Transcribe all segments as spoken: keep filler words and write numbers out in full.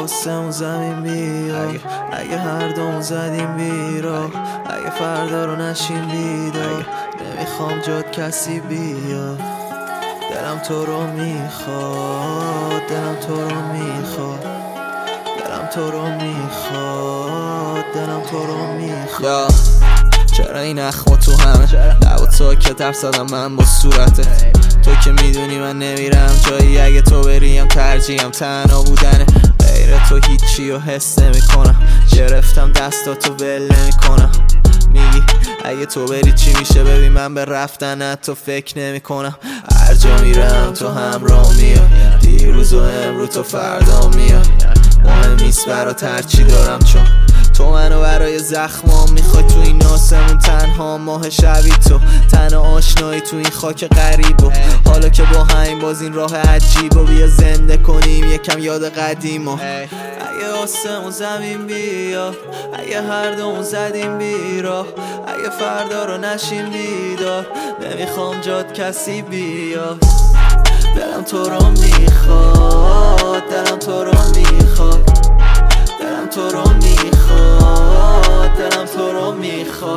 آسمون زمین بیاد، اگه هر دوم زدیم بیراه، اگه فردا رو نشیم بیدار، نمیخوام جات کسی بیاد. دلم تو رو میخواد، دلم تو رو میخواد، دلم تو رو میخواد، دلم تو رو میخواد. چرا این اخما تو همه لبا ساکت حرف زدم من با صورتت؟ تو که میدونی من نمیرم جایی، اگه تو بریم ترجیحم تنها بودنه. غیر تو هیچی رو حس نمی کنم، گرفتم دستاتو ول نمی کنم. میگی اگه تو بری چی میشه؟ ببین من به رفتن تو فکر نمی کنم. هر جا میرم تو همراه میاد، دیروز و امروز تو فردا میاد. مهم نیست برات هرچی دارم، چون تو منو برای زخمام میخوای. تو این آسمون تنها ماه شبی تو، تنها آشنایی تو این خاک غریب. و حالا که با همین باز این راه عجیب و بیا زنده کنیم یکم یاد قدیم. و اگه آسمون زمین بیاد، اگه هر دومون زدیم بیراه، اگه فردا رو نشیم بیدار، نمیخوام جات کسی بیاد. دلم تو رو میخواد، دلم تو رو میخواد، دلم تو رو میخواد، دلم تو رو میخواد.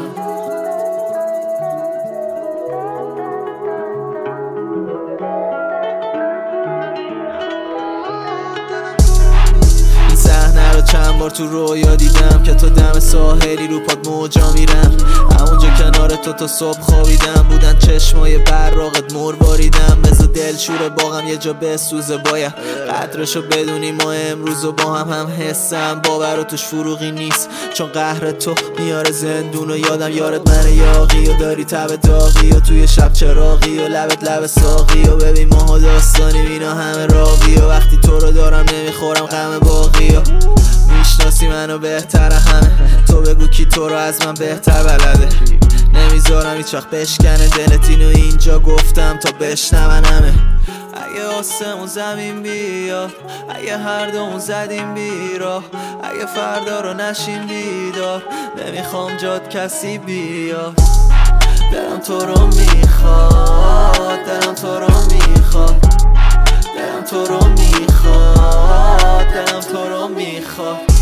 این صحنه رو چند بار تو رویا دیدم که تو دم ساحلی رو پاد موجا میرم. همونجا کنار تو تا صبح خوابیدم، بودن چشمای براقت مرواریدم. بذار دلشور باغم یه جا بسوزه، باید قدرشو بدونی. ما امروز و با هم هم حسم باور و توش فروغی نیست، چون قهر تو میاره زندون. و یادم یارت من یاقی و داری تب داغی و توی شب چراغی و لبت لب ساقی. و ببین ماها داستانیم اینا همه راقی، و وقتی تو رو دارم نمیخورم غم باقی. و میشناسی منو بهتر همه، تو بگو کی تو رو از من بهتر بلده. نمیذارم هیچ وقت بشکنه دلت، اینو اینجا گفتم تا بشنون همه. اگه آسمون زمین بیاد، اگه هر دومون زدیم بیراه، اگه فردا رو نشیم بیدار، نمیخوام جات کسی بیاد. دلم تو رو میخواد، دلم تو رو میخواد، دلم تو رو میخواد، دلم تو رو میخواد.